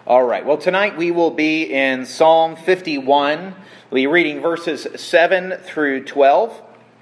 All right, well, tonight we will be in Psalm 51. We'll be reading verses 7 through 12.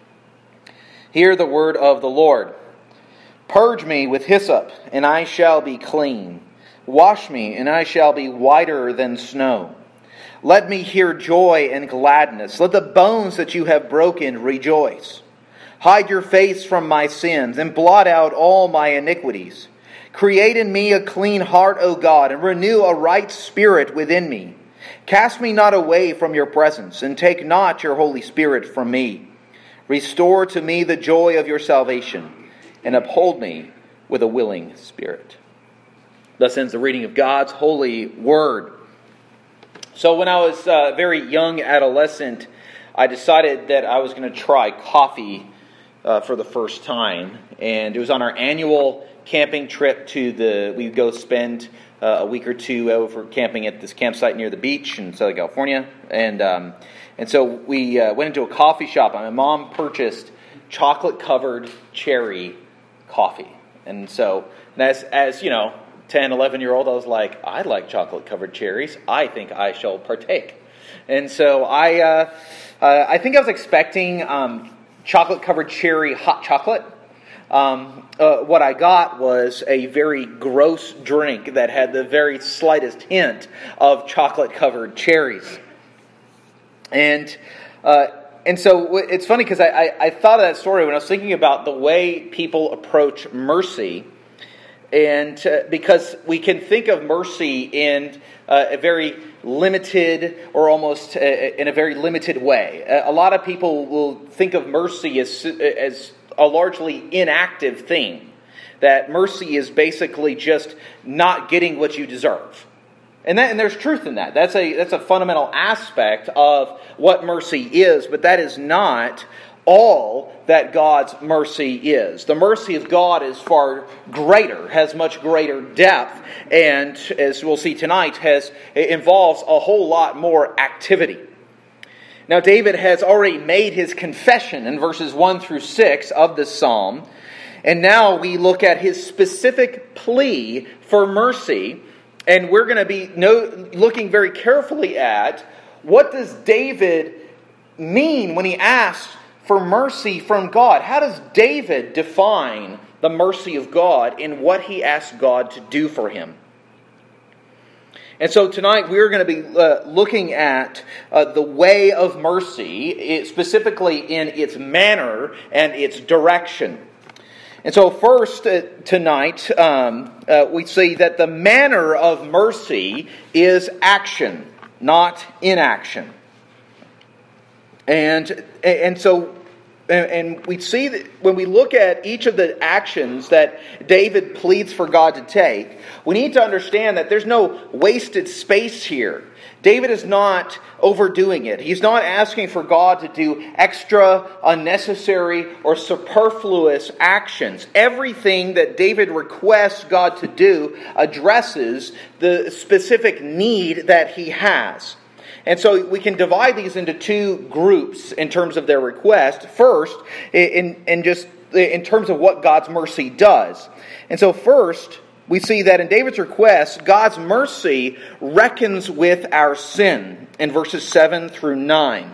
Hear the word of the Lord. Purge me with hyssop, and I shall be clean. Wash me, and I shall be whiter than snow. Let me hear joy and gladness. Let the bones that you have broken rejoice. Hide your face from my sins, and blot out all my iniquities. Create in me a clean heart, O God, and renew a right spirit within me. Cast me not away from your presence, and take not your Holy Spirit from me. Restore to me the joy of your salvation, and uphold me with a willing spirit. Thus ends the reading of God's holy word. So when I was a very young adolescent, I decided that I was going to try coffee for the first time. And it was on our annual camping trip we would go spend a week or two over camping at this campsite near the beach in Southern California. And so we went into a coffee shop, and my mom purchased chocolate-covered cherry coffee. And so, as you know, 10, 11-year-old, I was like, I like chocolate-covered cherries. I think I shall partake. And so I think I was expecting chocolate-covered cherry hot chocolate. What I got was a very gross drink that had the very slightest hint of chocolate-covered cherries. And so it's funny because I thought of that story when I was thinking about the way people approach mercy. And because we can think of mercy in a very limited or almost in a very limited way. A lot of people will think of mercy as a largely inactive thing. That mercy is basically just not getting what you deserve. And there's truth in that. That's a fundamental aspect of what mercy is, but that is not all that God's mercy is. The mercy of God is far greater, has much greater depth, and as we'll see tonight, involves a whole lot more activity. Now, David has already made his confession in verses 1 through 6 of this psalm, and now we look at his specific plea for mercy, and we're going to be looking very carefully at what does David mean when he asks for mercy from God. How does David define the mercy of God in what he asks God to do for him? And so tonight we're going to be looking at the way of mercy, specifically in its manner and its direction. And so first tonight we see that the manner of mercy is action, not inaction. And we see that when we look at each of the actions that David pleads for God to take, we need to understand that there's no wasted space here. David is not overdoing it. He's not asking for God to do extra, unnecessary, or superfluous actions. Everything that David requests God to do addresses the specific need that he has. And so we can divide these into two groups in terms of their request. First, in terms of what God's mercy does. And so first, we see that in David's request, God's mercy reckons with our sin in verses 7 through 9.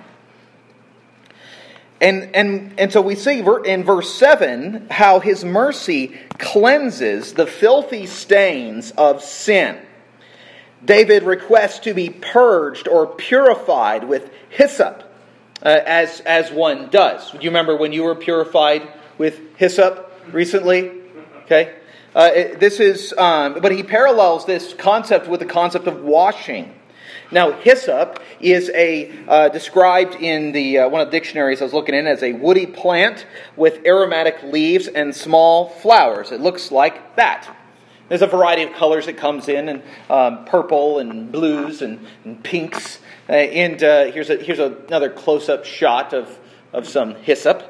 And so we see in verse 7 how his mercy cleanses the filthy stains of sin. David requests to be purged or purified with hyssop, as one does. Do you remember when you were purified with hyssop recently? Okay, but he parallels this concept with the concept of washing. Now, hyssop is described in one of the dictionaries I was looking in as a woody plant with aromatic leaves and small flowers. It looks like that. There's a variety of colors that comes in, and purple and blues and pinks. Here's another close-up shot of some hyssop.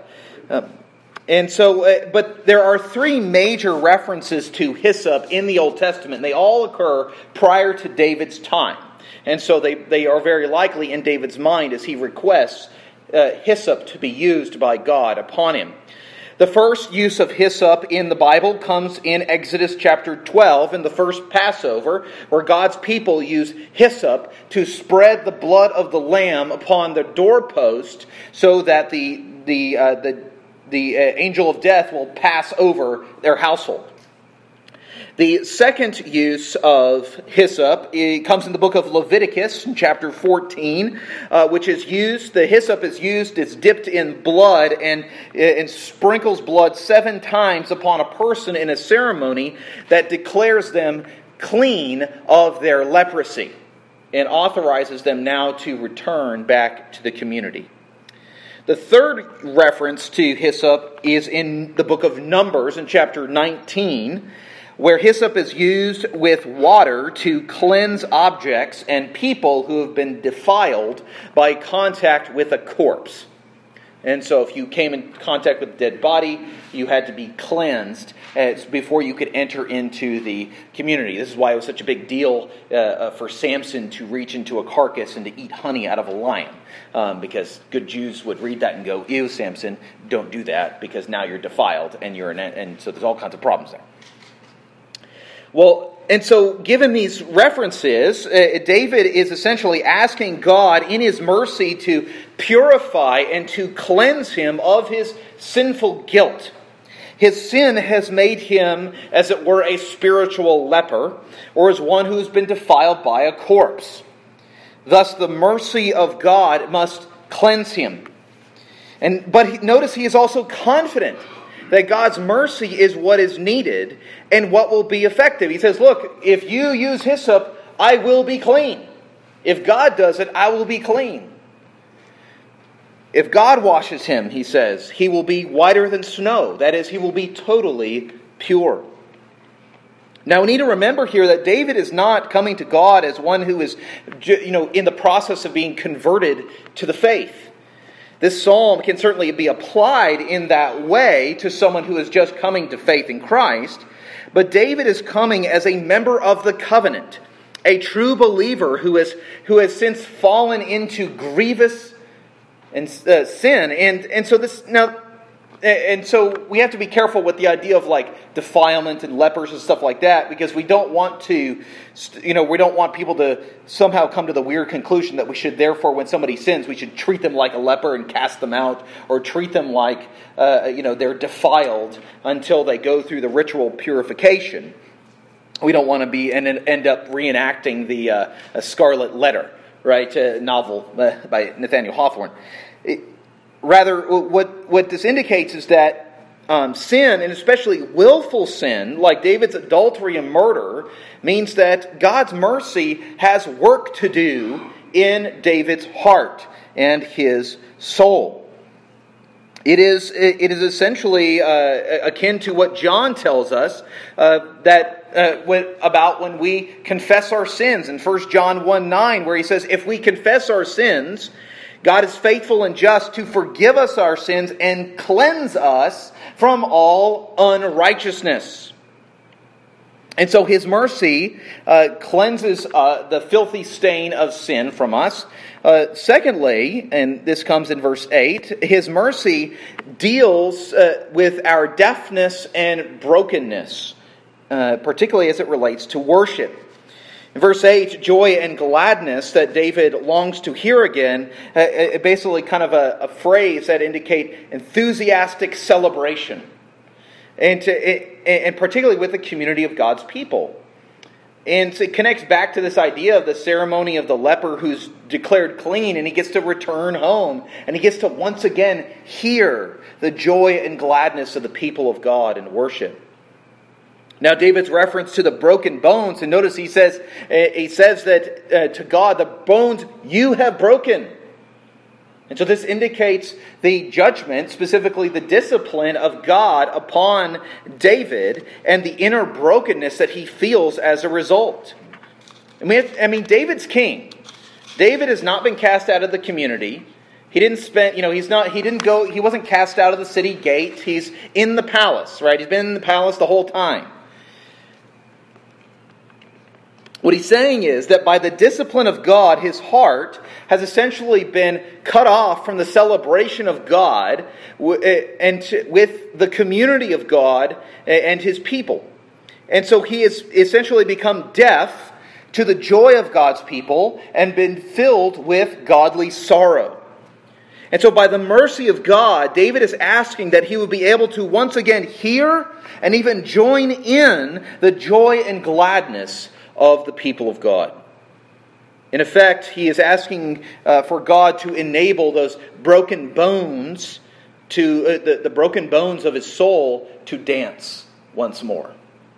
But there are three major references to hyssop in the Old Testament. They all occur prior to David's time. And so they are very likely in David's mind as he requests hyssop to be used by God upon him. The first use of hyssop in the Bible comes in Exodus chapter 12 in the first Passover, where God's people use hyssop to spread the blood of the lamb upon the doorpost so that the angel of death will pass over their household. The second use of hyssop comes in the book of Leviticus in chapter 14, which is used. The hyssop is used, it's dipped in blood and sprinkles blood 7 times upon a person in a ceremony that declares them clean of their leprosy and authorizes them now to return back to the community. The third reference to hyssop is in the book of Numbers in chapter 19, where hyssop is used with water to cleanse objects and people who have been defiled by contact with a corpse. And so if you came in contact with a dead body, you had to be cleansed before you could enter into the community. This is why it was such a big deal for Samson to reach into a carcass and to eat honey out of a lion. Because good Jews would read that and go, "Ew, Samson, don't do that, because now you're defiled," and so there's all kinds of problems there. Well, and so given these references, David is essentially asking God in his mercy to purify and to cleanse him of his sinful guilt. His sin has made him, as it were, a spiritual leper, or as one who's been defiled by a corpse. Thus, the mercy of God must cleanse him. But notice he is also confident that God's mercy is what is needed and what will be effective. He says, look, if you use hyssop, I will be clean. If God does it, I will be clean. If God washes him, he says, he will be whiter than snow. That is, he will be totally pure. Now, we need to remember here that David is not coming to God as one who is, in the process of being converted to the faith. This psalm can certainly be applied in that way to someone who is just coming to faith in Christ. But David is coming as a member of the covenant, a true believer who has since fallen into grievous sin. And so we have to be careful with the idea of like defilement and lepers and stuff like that, because we don't want people to somehow come to the weird conclusion that we should therefore, when somebody sins, we should treat them like a leper and cast them out, or treat them like they're defiled until they go through the ritual purification. We don't want to be and end up reenacting the Scarlet Letter, right? Novel by Nathaniel Hawthorne. Rather, what this indicates is that sin, and especially willful sin, like David's adultery and murder, means that God's mercy has work to do in David's heart and his soul. It is essentially akin to what John tells us about when we confess our sins in 1 John 1:9, where he says, if we confess our sins, God is faithful and just to forgive us our sins and cleanse us from all unrighteousness. And so his mercy cleanses the filthy stain of sin from us. Secondly, and this comes in verse 8, his mercy deals with our deafness and brokenness, particularly as it relates to worship. In verse 8, joy and gladness that David longs to hear again, basically kind of a phrase that indicate enthusiastic celebration, and particularly with the community of God's people. And so it connects back to this idea of the ceremony of the leper who's declared clean, and he gets to return home, and he gets to once again hear the joy and gladness of the people of God in worship. Now, David's reference to the broken bones, and notice he says that to God, the bones you have broken. And so this indicates the judgment, specifically the discipline of God upon David and the inner brokenness that he feels as a result. David's king. David has not been cast out of the community. He wasn't cast out of the city gate. He's in the palace, right? He's been in the palace the whole time. What he's saying is that by the discipline of God, his heart has essentially been cut off from the celebration of God and with the community of God and his people. And so he has essentially become deaf to the joy of God's people and been filled with godly sorrow. And so by the mercy of God, David is asking that he would be able to once again hear and even join in the joy and gladness of the people of God. In effect, he is asking for God to enable those broken bones, the broken bones of his soul, to dance once more.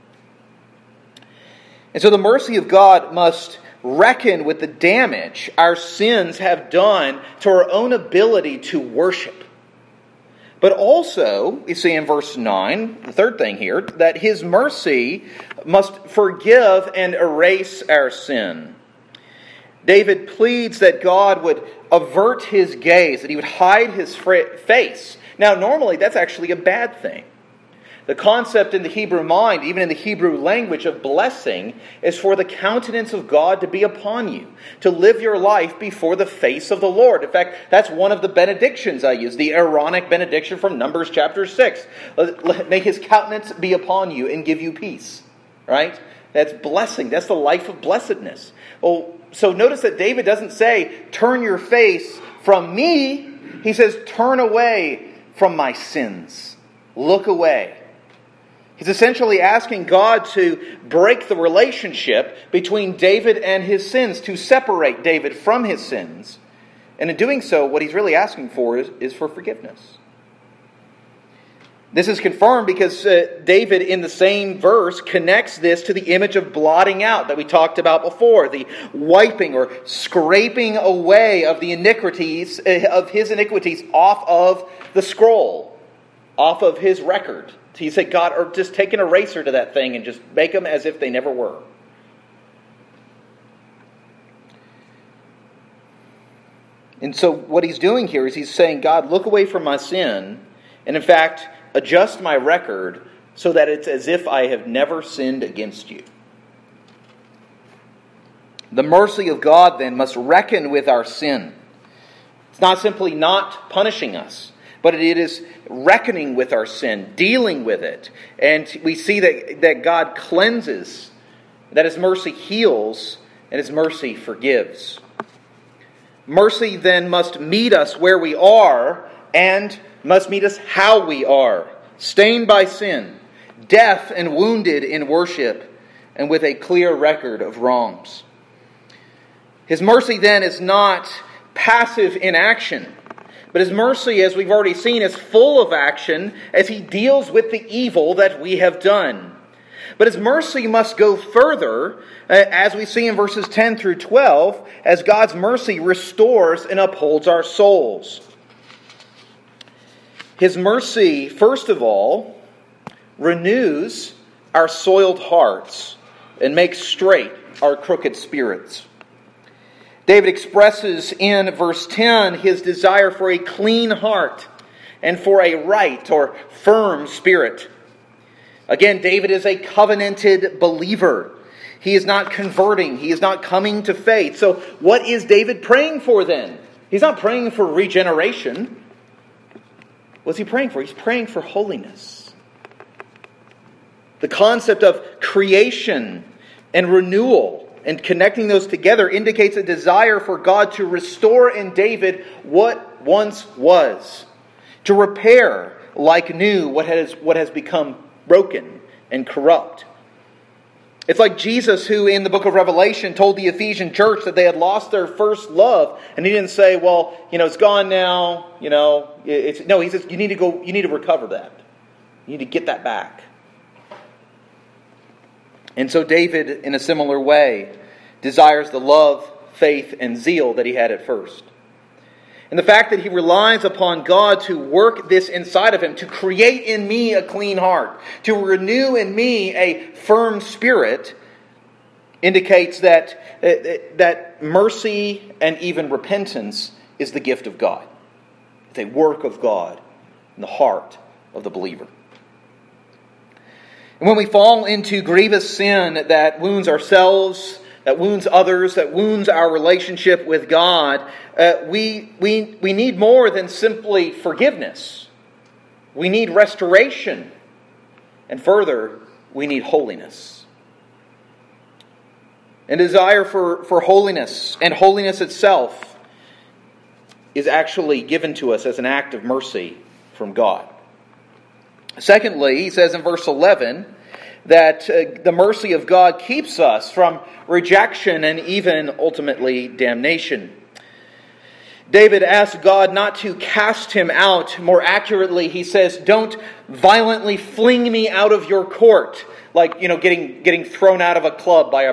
And so the mercy of God must reckon with the damage our sins have done to our own ability to worship. But also, you see in verse 9, the third thing here, that his mercy must forgive and erase our sin. David pleads that God would avert his gaze, that he would hide his face. Now, normally that's actually a bad thing. The concept in the Hebrew mind, even in the Hebrew language of blessing, is for the countenance of God to be upon you, to live your life before the face of the Lord. In fact, that's one of the benedictions I use, the Aaronic benediction from Numbers chapter 6. May his countenance be upon you and give you peace. Right? That's blessing. That's the life of blessedness. Well, so notice that David doesn't say, turn your face from me. He says, turn away from my sins. Look away. He's essentially asking God to break the relationship between David and his sins, to separate David from his sins. And in doing so, what he's really asking for is for forgiveness. This is confirmed because David, in the same verse, connects this to the image of blotting out that we talked about before, the wiping or scraping away of the iniquities, of his iniquities off of the scroll, off of his record. He said, God, or just take an eraser to that thing and just make them as if they never were. And so what he's doing here is he's saying, God, look away from my sin, and in fact, adjust my record so that it's as if I have never sinned against you. The mercy of God then must reckon with our sin. It's not simply not punishing us, but it is reckoning with our sin, dealing with it. And we see that God cleanses, that his mercy heals, and his mercy forgives. Mercy then must meet us where we are and must meet us how we are, stained by sin, deaf and wounded in worship, and with a clear record of wrongs. His mercy then is not passive inaction, but his mercy, as we've already seen, is full of action as he deals with the evil that we have done. But his mercy must go further, as we see in verses 10 through 12, as God's mercy restores and upholds our souls. His mercy, first of all, renews our soiled hearts and makes straight our crooked spirits. David expresses in verse 10 his desire for a clean heart and for a right or firm spirit. Again, David is a covenanted believer. He is not converting. He is not coming to faith. So what is David praying for then? He's not praying for regeneration. What's he praying for? He's praying for holiness. The concept of creation and renewal and connecting those together indicates a desire for God to restore in David what once was, to repair like new what has become broken and corrupt. It's like Jesus, who in the book of Revelation told the Ephesian church that they had lost their first love, and he didn't say, "Well, it's gone now." He says, "You need to recover that. You need to get that back." And so David, in a similar way, desires the love, faith, and zeal that he had at first. And the fact that he relies upon God to work this inside of him, to create in me a clean heart, to renew in me a firm spirit, indicates that mercy and even repentance is the gift of God. It's a work of God in the heart of the believer. And when we fall into grievous sin that wounds ourselves, that wounds others, that wounds our relationship with God, we need more than simply forgiveness. We need restoration. And further, we need holiness. And desire for holiness and holiness itself is actually given to us as an act of mercy from God. Secondly, he says in verse 11 that the mercy of God keeps us from rejection and even ultimately damnation. David asked God not to cast him out. More accurately, he says, "Don't violently fling me out of your court," like getting thrown out of a club by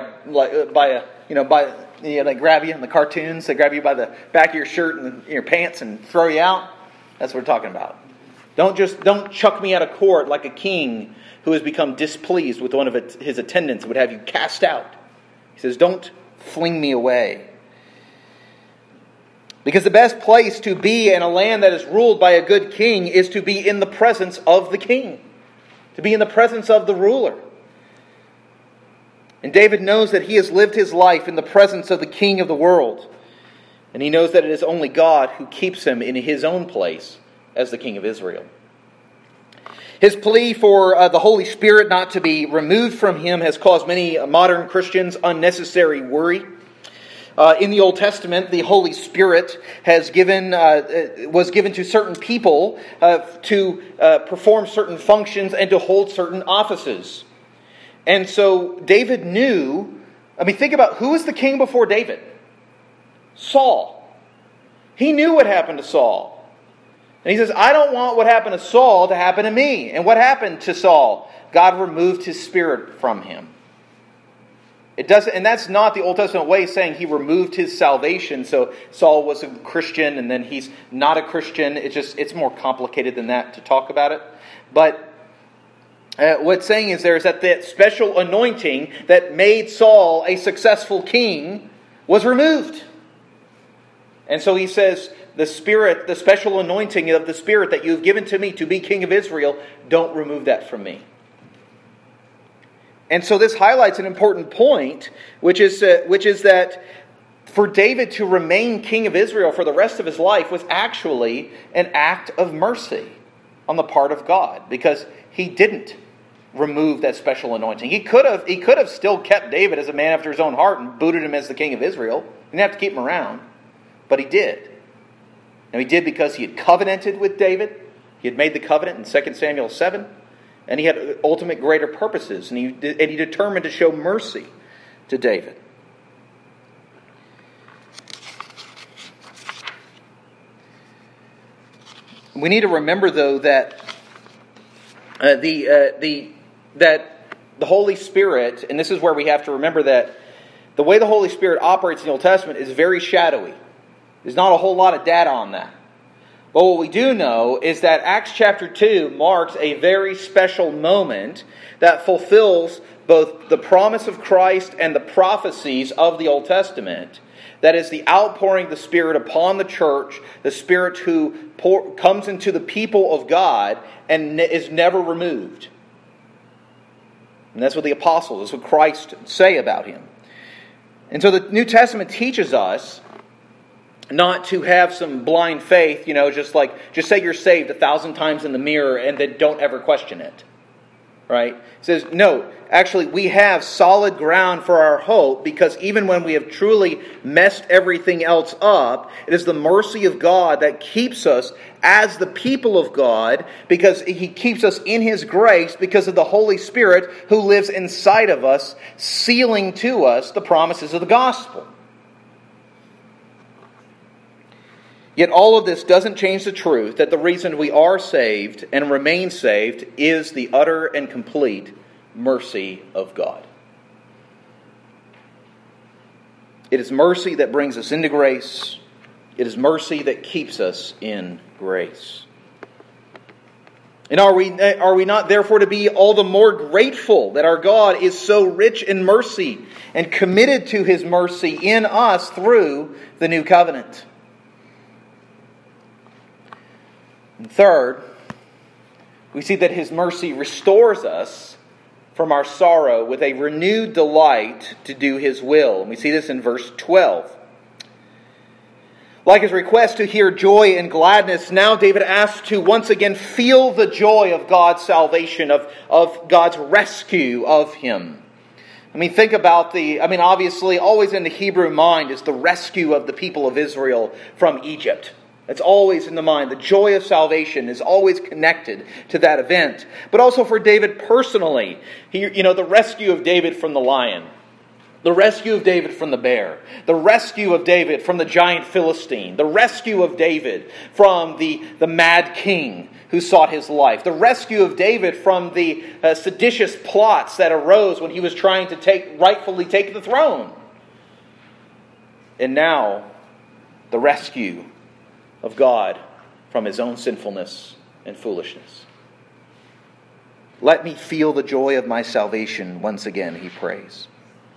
they grab you in the cartoons. They grab you by the back of your shirt and your pants and throw you out. That's what we're talking about. Don't chuck me out of court like a king who has become displeased with one of his attendants and would have you cast out. He says, "Don't fling me away." Because the best place to be in a land that is ruled by a good king is to be in the presence of the king, to be in the presence of the ruler. And David knows that he has lived his life in the presence of the king of the world. And he knows that it is only God who keeps him in his own place as the king of Israel. His plea for the Holy Spirit not to be removed from him has caused many modern Christians unnecessary worry. In the Old Testament, the Holy Spirit was given to certain people to perform certain functions and to hold certain offices. And so David knew, think about who was the king before David? Saul. He knew what happened to Saul. And he says, I don't want what happened to Saul to happen to me. And what happened to Saul? God removed his spirit from him. It doesn't, and that's not the Old Testament way of saying he removed his salvation. So Saul was a Christian and then he's not a Christian. It's more complicated than that to talk about it. But what's saying is that special anointing that made Saul a successful king was removed. And so he says, the Spirit, the special anointing of the Spirit that you've given to me to be king of Israel, don't remove that from me. And so this highlights an important point, which is that for David to remain king of Israel for the rest of his life was actually an act of mercy on the part of God, because he didn't remove that special anointing. He could have still kept David as a man after his own heart and booted him as the king of Israel. He didn't have to keep him around, but he did. Now he did because he had covenanted with David. He had made the covenant in 2 Samuel 7. And he had ultimate greater purposes. And he determined to show mercy to David. We need to remember, though, that the Holy Spirit, and this is where we have to remember that the way the Holy Spirit operates in the Old Testament is very shadowy. There's not a whole lot of data on that. But what we do know is that Acts chapter 2 marks a very special moment that fulfills both the promise of Christ and the prophecies of the Old Testament. That is the outpouring of the Spirit upon the church, the Spirit who comes into the people of God and is never removed. And that's what the apostles, that's what Christ say about him. And so the New Testament teaches us not to have some blind faith, just say you're saved 1,000 times in the mirror and then don't ever question it. Right? It says, no, actually we have solid ground for our hope, because even when we have truly messed everything else up, it is the mercy of God that keeps us as the people of God, because He keeps us in His grace because of the Holy Spirit who lives inside of us, sealing to us the promises of the gospel. Yet all of this doesn't change the truth that the reason we are saved and remain saved is the utter and complete mercy of God. It is mercy that brings us into grace. It is mercy that keeps us in grace. And are we not therefore to be all the more grateful that our God is so rich in mercy and committed to His mercy in us through the new covenant? And third, we see that His mercy restores us from our sorrow with a renewed delight to do His will. And we see this in verse 12. Like his request to hear joy and gladness, now David asks to once again feel the joy of God's salvation, of God's rescue of him. Think about obviously, always in the Hebrew mind is the rescue of the people of Israel from Egypt. It's always in the mind. The joy of salvation is always connected to that event. But also for David personally, the rescue of David from the lion. The rescue of David from the bear. The rescue of David from the giant Philistine. The rescue of David from the mad king who sought his life. The rescue of David from the seditious plots that arose when he was trying to rightfully take the throne. And now, the rescue of God from his own sinfulness and foolishness. Let me feel the joy of my salvation once again, he prays.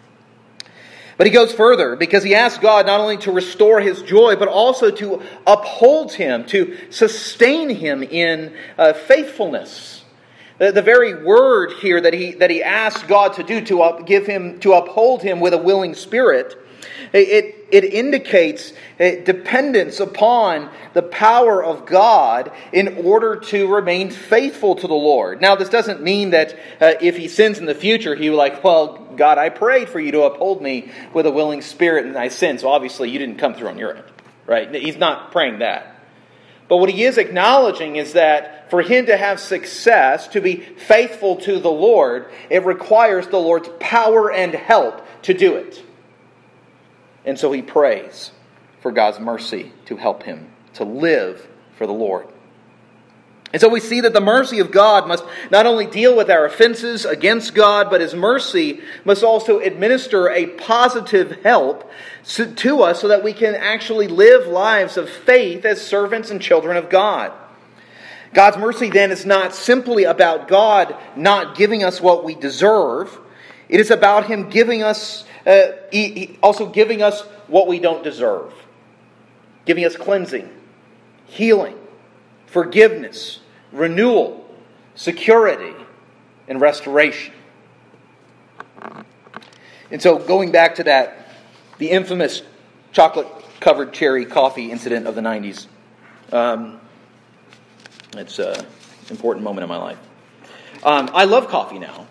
But he goes further because he asks God not only to restore his joy, but also to uphold him, to sustain him in faithfulness. The very word here that he asks God to do, to uphold him with a willing spirit, it indicates dependence upon the power of God in order to remain faithful to the Lord. Now, this doesn't mean that if he sins in the future, he will God, I prayed for you to uphold me with a willing spirit and I sinned, so obviously you didn't come through on your end. Right? He's not praying that. But what he is acknowledging is that for him to have success, to be faithful to the Lord, it requires the Lord's power and help to do it. And so he prays for God's mercy to help him to live for the Lord. And so we see that the mercy of God must not only deal with our offenses against God, but his mercy must also administer a positive help to us so that we can actually live lives of faith as servants and children of God. God's mercy then is not simply about God not giving us what we deserve. It is about him giving us also giving us what we don't deserve. Giving us cleansing, healing, forgiveness, renewal, security, and restoration. And so going back to the infamous chocolate-covered cherry coffee incident of the 90s, it's an important moment in my life. I love coffee now.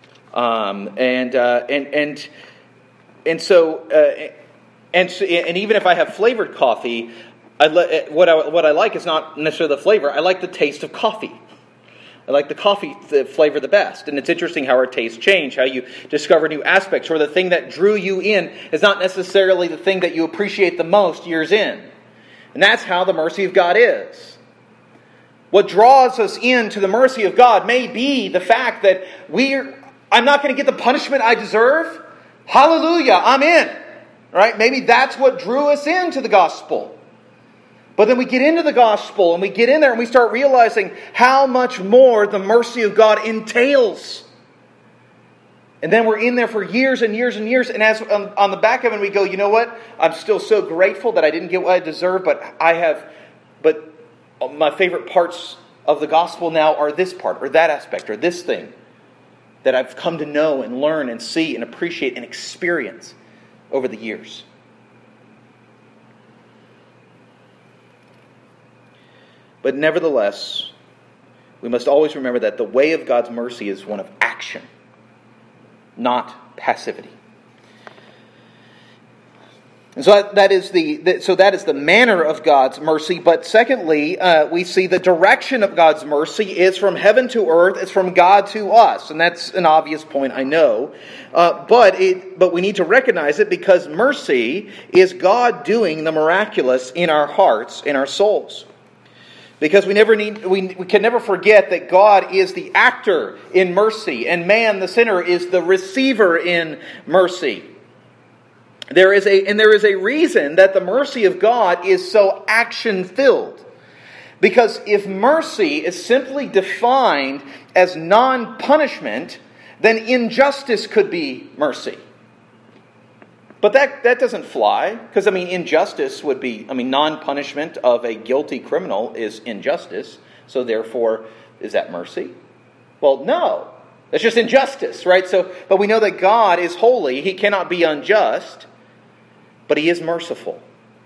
And even if I have flavored coffee, what I like is not necessarily the flavor. I like the taste of coffee. I like the flavor the best. And it's interesting how our tastes change, how you discover new aspects, or the thing that drew you in is not necessarily the thing that you appreciate the most years in. And that's how the mercy of God is. What draws us into the mercy of God may be the fact that I'm not going to get the punishment I deserve. Hallelujah, I'm in. Right? Maybe that's what drew us into the gospel. But then we get into the gospel and we get in there and we start realizing how much more the mercy of God entails. And then we're in there for years and years and years. And as on the back of it, we go, you know what? I'm still so grateful that I didn't get what I deserve, but my favorite parts of the gospel now are this part or that aspect or this thing that I've come to know and learn and see and appreciate and experience over the years. But nevertheless, we must always remember that the way of God's mercy is one of action, not passivity. And so that is the manner of God's mercy. But secondly, we see the direction of God's mercy is from heaven to earth. It's from God to us, and that's an obvious point, I know. But we need to recognize it because mercy is God doing the miraculous in our hearts, in our souls. Because we can never forget that God is the actor in mercy, and man, the sinner, is the receiver in mercy. There is a reason that the mercy of God is so action-filled. Because if mercy is simply defined as non-punishment, then injustice could be mercy. But that doesn't fly, because injustice would be, non-punishment of a guilty criminal is injustice, so therefore, is that mercy? Well, no. That's just injustice, right? But we know that God is holy. He cannot be unjust, but He is merciful.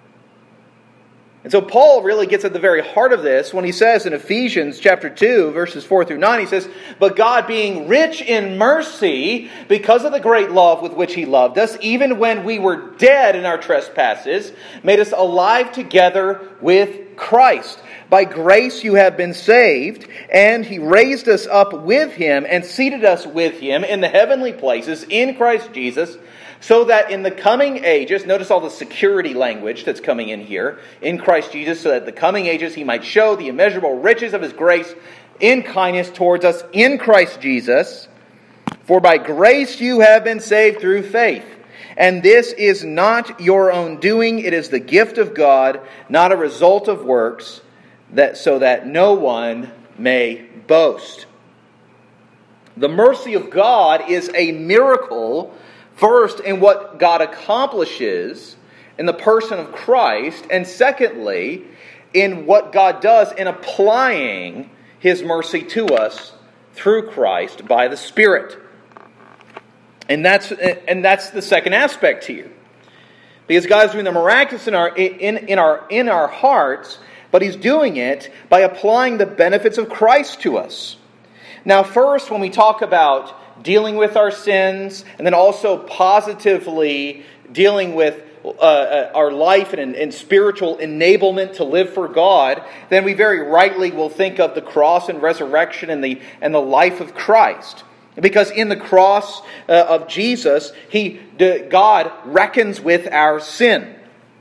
And so Paul really gets at the very heart of this when he says in Ephesians chapter 2, verses 4 through 9, he says, "But God, being rich in mercy, because of the great love with which He loved us, even when we were dead in our trespasses, made us alive together with Christ. By grace you have been saved, and He raised us up with Him and seated us with Him in the heavenly places in Christ Jesus, so that in the coming ages," notice all the security language that's coming in here, in Christ Jesus, so that in the coming ages He might show the immeasurable riches of His grace in kindness towards us in Christ Jesus. "For by grace you have been saved through faith. And this is not your own doing, it is the gift of God, not a result of works, so that no one may boast." The mercy of God is a miracle, first, in what God accomplishes in the person of Christ, and secondly, in what God does in applying His mercy to us through Christ by the Spirit. And that's the second aspect here. Because God is doing the miraculous in our hearts, but He's doing it by applying the benefits of Christ to us. Now, first, when we talk about dealing with our sins, and then also positively dealing with our life and spiritual enablement to live for God, then we very rightly will think of the cross and resurrection and the life of Christ. Because in the cross of Jesus, God reckons with our sin.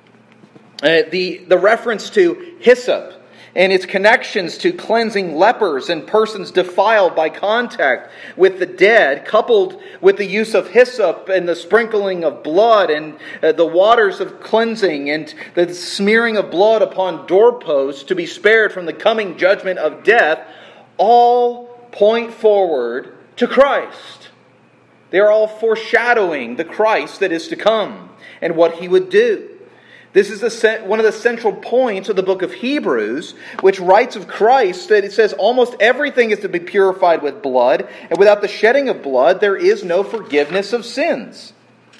The reference to hyssop and its connections to cleansing lepers and persons defiled by contact with the dead, coupled with the use of hyssop and the sprinkling of blood and the waters of cleansing and the smearing of blood upon doorposts to be spared from the coming judgment of death, all point forward to Christ. They are all foreshadowing the Christ that is to come and what He would do. This is one of the central points of the book of Hebrews, which writes of Christ that it says almost everything is to be purified with blood, and without the shedding of blood there is no forgiveness of sins.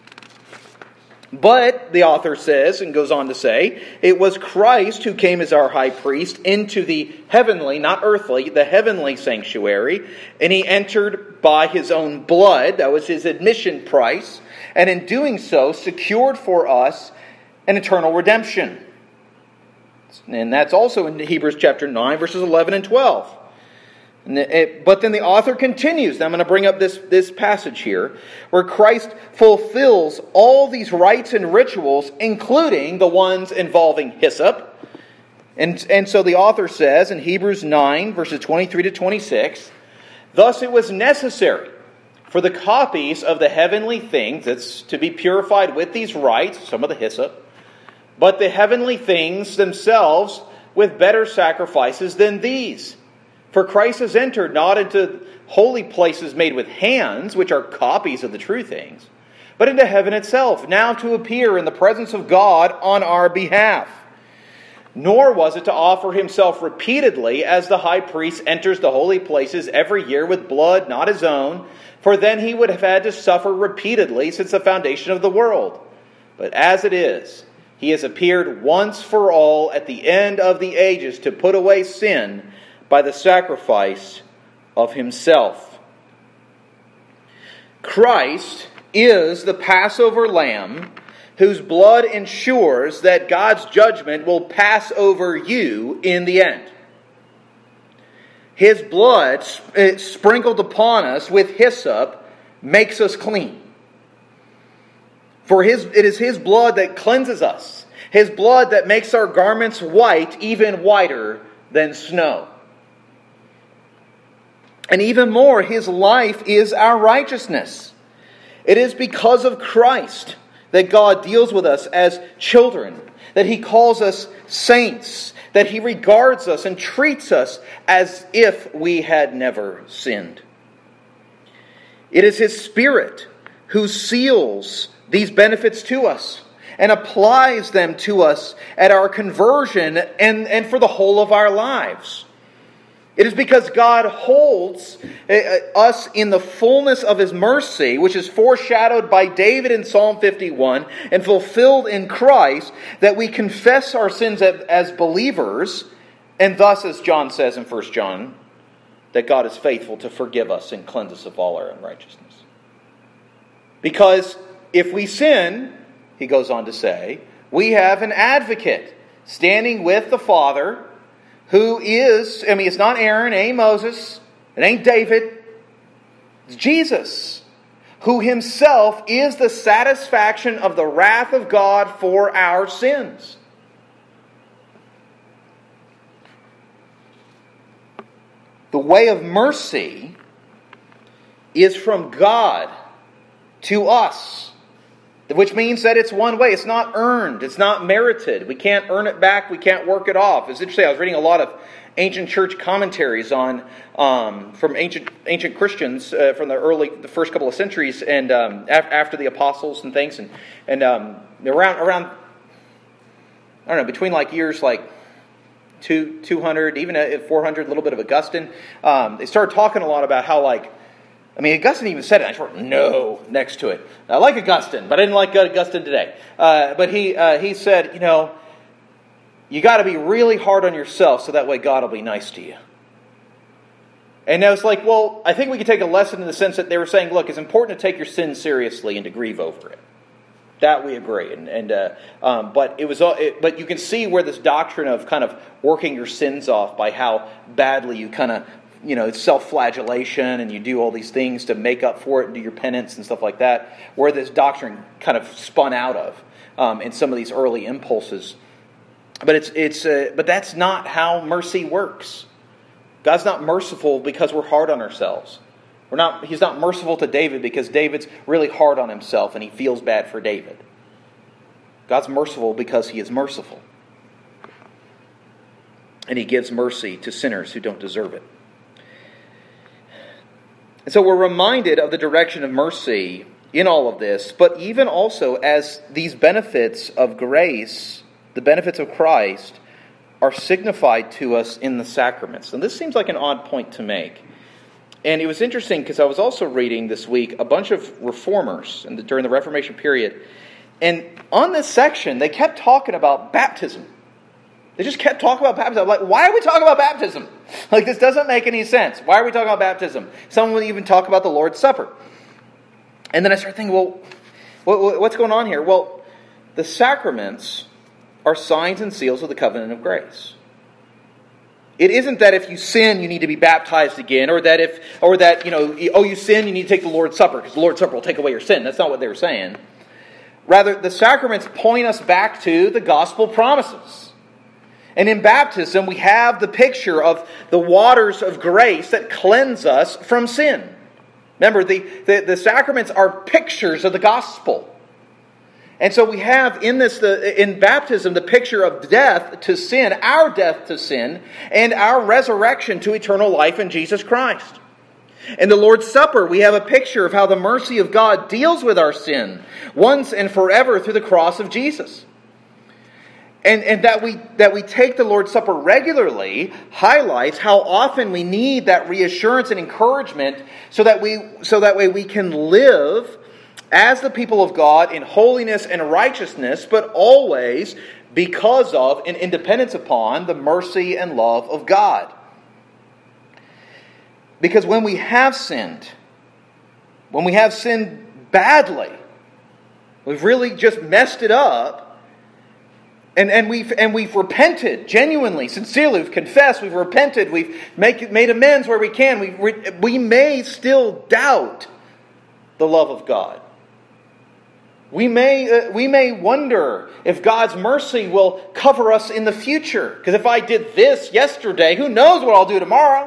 But, the author says, and goes on to say, it was Christ who came as our high priest into the heavenly, not earthly, the heavenly sanctuary, and He entered by His own blood, that was His admission price, and in doing so secured for us an eternal redemption. And that's also in Hebrews chapter 9, verses 11 and 12. But then the author continues. I'm going to bring up this passage here, where Christ fulfills all these rites and rituals, including the ones involving hyssop. And so the author says in Hebrews 9, verses 23 to 26, "Thus it was necessary for the copies of the heavenly things," that's to be purified with these rites, some of the hyssop, "but the heavenly things themselves with better sacrifices than these. For Christ has entered not into holy places made with hands, which are copies of the true things, but into heaven itself, now to appear in the presence of God on our behalf. Nor was it to offer Himself repeatedly, as the high priest enters the holy places every year with blood not his own, for then he would have had to suffer repeatedly since the foundation of the world. But as it is, He has appeared once for all at the end of the ages to put away sin by the sacrifice of Himself." Christ is the Passover lamb whose blood ensures that God's judgment will pass over you in the end. His blood sprinkled upon us with hyssop makes us clean. For it is His blood that cleanses us. His blood that makes our garments white, even whiter than snow. And even more, His life is our righteousness. It is because of Christ that God deals with us as children, that He calls us saints, that He regards us and treats us as if we had never sinned. It is His Spirit who seals these benefits to us and applies them to us at our conversion and for the whole of our lives. It is because God holds us in the fullness of His mercy, which is foreshadowed by David in Psalm 51 and fulfilled in Christ, that we confess our sins as believers, and thus, as John says in 1 John, that God is faithful to forgive us and cleanse us of all our unrighteousness. Because if we sin, he goes on to say, we have an advocate standing with the Father, who is, it's not Aaron, it ain't Moses, it ain't David, it's Jesus, who himself is the satisfaction of the wrath of God for our sins. The way of mercy is from God to us, which means that it's one way. It's not earned. It's not merited. We can't earn it back. We can't work it off. It's interesting. I was reading a lot of ancient church commentaries on from ancient Christians from the first couple of centuries and after the apostles and things, and around I don't know, between like years like 200, even at 400, a little bit of Augustine. They started talking a lot about how, Augustine even said it. I just wrote no next to it. I like Augustine, but I didn't like Augustine today. But he said, you got to be really hard on yourself so that way God will be nice to you. And I was like, well, I think we could take a lesson in the sense that they were saying, look, it's important to take your sin seriously and to grieve over it. That we agree, but you can see where this doctrine of kind of working your sins off by how badly you kind of, it's self-flagellation and you do all these things to make up for it and do your penance and stuff like that, where this doctrine kind of spun out of in some of these early impulses. But but that's not how mercy works. God's not merciful because we're hard on ourselves. He's not merciful to David because David's really hard on himself and he feels bad for David. God's merciful because He is merciful. And He gives mercy to sinners who don't deserve it. And so we're reminded of the direction of mercy in all of this, but even also as these benefits of grace, the benefits of Christ, are signified to us in the sacraments. And this seems like an odd point to make. And it was interesting because I was also reading this week a bunch of reformers during the Reformation period. And on this section, they kept talking about baptism. They just kept talking about baptism. I'm like, why are we talking about baptism? Like, this doesn't make any sense. Why are we talking about baptism? Some would even talk about the Lord's Supper. And then I started thinking, well, what's going on here? Well, the sacraments are signs and seals of the covenant of grace. It isn't that if you sin, you need to be baptized again, or that you sin, you need to take the Lord's Supper, because the Lord's Supper will take away your sin. That's not what they were saying. Rather, the sacraments point us back to the gospel promises. And in baptism, we have the picture of the waters of grace that cleanse us from sin. Remember, the sacraments are pictures of the gospel. And so we have in baptism the picture of death to sin, our death to sin, and our resurrection to eternal life in Jesus Christ. In the Lord's Supper, we have a picture of how the mercy of God deals with our sin once and forever through the cross of Jesus. And that we take the Lord's Supper regularly highlights how often we need that reassurance and encouragement so that way we can live as the people of God in holiness and righteousness, but always because of and in dependence upon the mercy and love of God. Because when we have sinned badly, we've really just messed it up, and we've repented genuinely, sincerely, we've confessed, we've repented, we've made amends where we can, we may still doubt the love of God. We may wonder if God's mercy will cover us in the future. Because if I did this yesterday, who knows what I'll do tomorrow?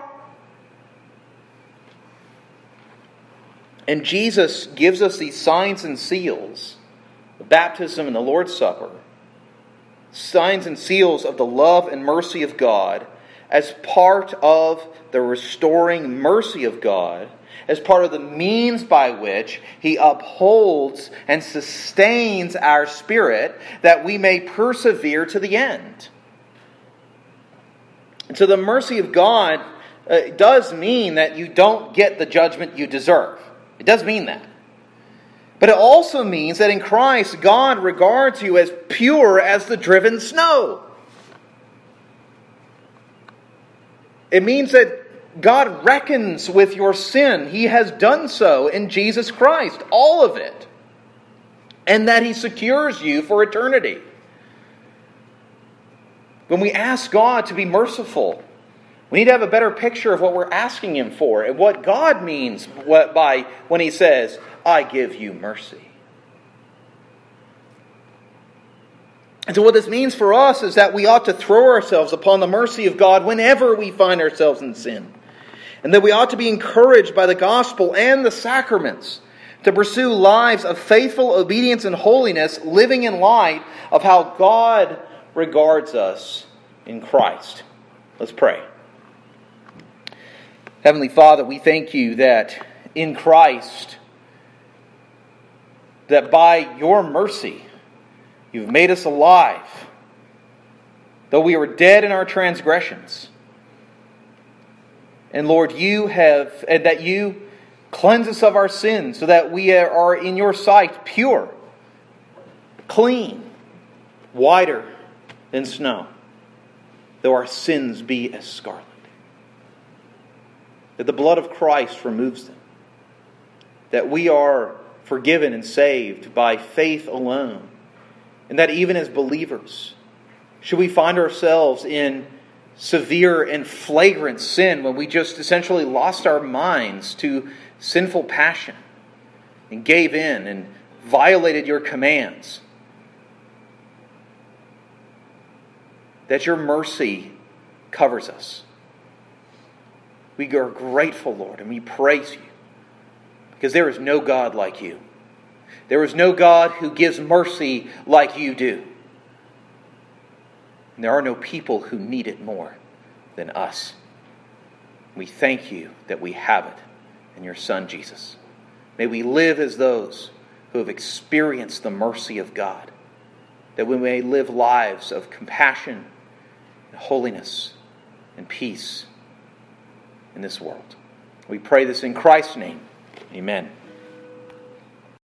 And Jesus gives us these signs and seals, the baptism and the Lord's Supper, signs and seals of the love and mercy of God as part of the restoring mercy of God, as part of the means by which He upholds and sustains our spirit that we may persevere to the end. And so the mercy of God does mean that you don't get the judgment you deserve. It does mean that. But it also means that in Christ, God regards you as pure as the driven snow. It means that God reckons with your sin. He has done so in Jesus Christ, all of it. And that He secures you for eternity. When we ask God to be merciful, we need to have a better picture of what we're asking Him for and what God means by when He says, I give you mercy. And so what this means for us is that we ought to throw ourselves upon the mercy of God whenever we find ourselves in sin. And that we ought to be encouraged by the gospel and the sacraments to pursue lives of faithful obedience and holiness, living in light of how God regards us in Christ. Let's pray. Heavenly Father, we thank you that in Christ, that by your mercy, you've made us alive, though we were dead in our transgressions. And Lord, that you cleanse us of our sins so that we are in your sight pure, clean, whiter than snow, though our sins be as scarlet. That the blood of Christ removes them. That we are forgiven and saved by faith alone. And that even as believers, should we find ourselves in severe and flagrant sin when we just essentially lost our minds to sinful passion and gave in and violated your commands, that your mercy covers us. We are grateful, Lord, and we praise you because there is no God like you. There is no God who gives mercy like you do. And there are no people who need it more than us. We thank you that we have it in your Son, Jesus. May we live as those who have experienced the mercy of God, that we may live lives of compassion and holiness and peace in this world. We pray this in Christ's name. Amen.